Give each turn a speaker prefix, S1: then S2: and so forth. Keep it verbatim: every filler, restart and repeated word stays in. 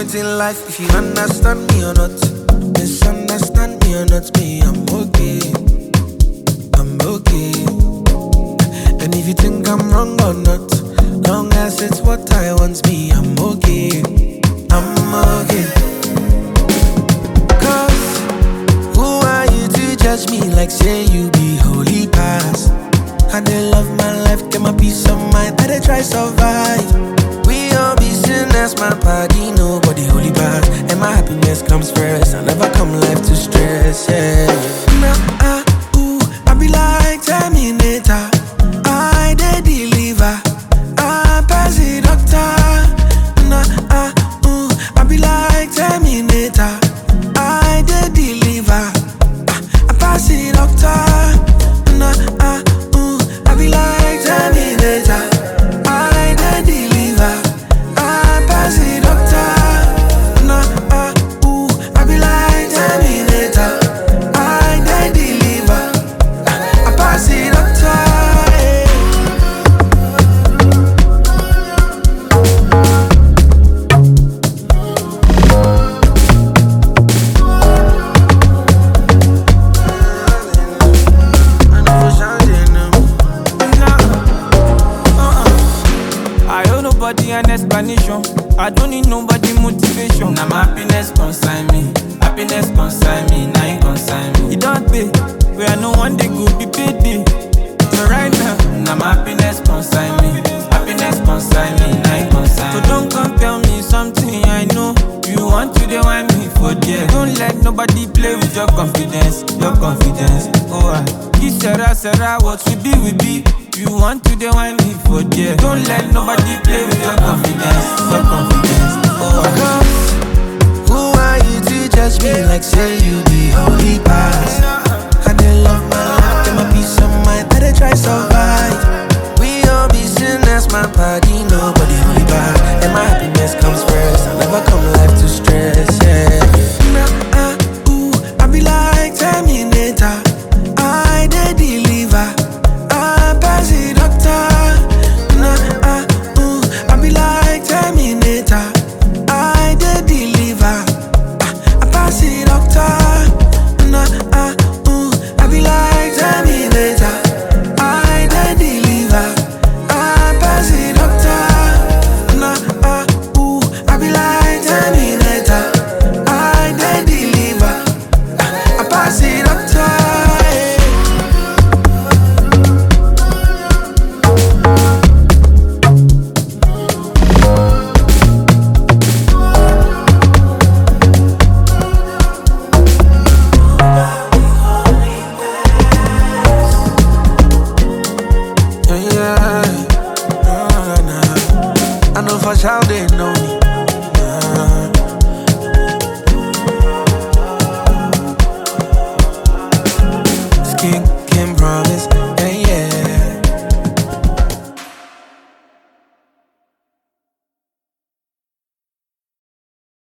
S1: point in life if you understand me or not. Misunderstand me or not, me, I'm okay. I'm okay. And if you think I'm wrong or not, long as it's what I want, me, I'm okay. I'm okay. Cause who are you to judge me like say you be holy past? I dey love my life, get my peace of mind, I dey try survive. We all be sinners, my body, nobody holy past. And my happiness comes first, I never come life to stress, yeah. Nah, ah, ooh, I be like Terminator, I dey deliver, I pass the doctor. Nah, ah, ooh, I be like Terminator, I dey deliver, I pass the doctor. Nah, ah, ooh, I be like Terminator, I dey deliver, I pass the doctor. Nah, ah, ooh, I be like Terminator, I dey deliver, I pass the doctor.
S2: I owe nobody an explanation. I don't need nobody motivation.
S3: Now my happiness consign me. Happiness consign me. Now you consign me.
S2: It don't pay. Where no one day go be paid day. So right now,
S3: Now my happiness consign me. Happiness consign me. Now you consign
S2: so
S3: me.
S2: don't come tell me something I know. You want to dey whine me for there. Don't let nobody play with your confidence. Your confidence. Oh, I. This Sarah, Sarah, what we be, we be. You want to dey whine me for there. Don't let nobody play with your confidence. Your confidence. Oh, I.
S1: Cause who are you to judge me like say you be holy past?